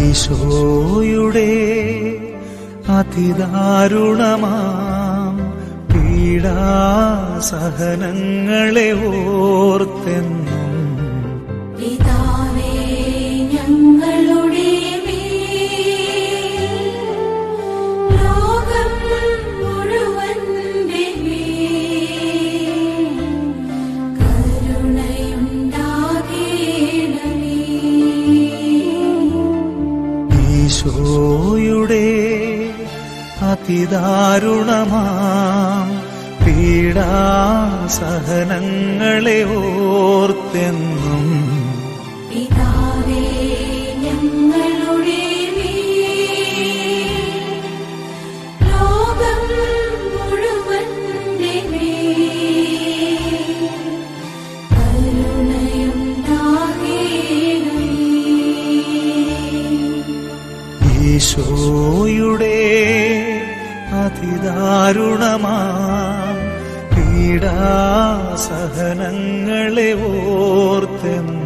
ഈശോയുടെ അതിദാരുണമാം പീഡാസഹനങ്ങളെ ഓർത്തെന്നും പിതാവേ ഞങ്ങളുടെ ലോകം മുഴുവന്റെ കരുണയുണ്ടാകേണമേ. ഈശോയുടെ അതിദാരുണമാം പീഡാസഹനങ്ങളെ ഓർത്തെന്നും പിതാവേ ഞങ്ങളുടെ ലോകം മുഴുവന്റെ കരുണയുണ്ടാകേണമേ. ഈശോയുടെ അതിദാരുണമാം പീഡാസഹനങ്ങളെ ഓർത്തെന്നും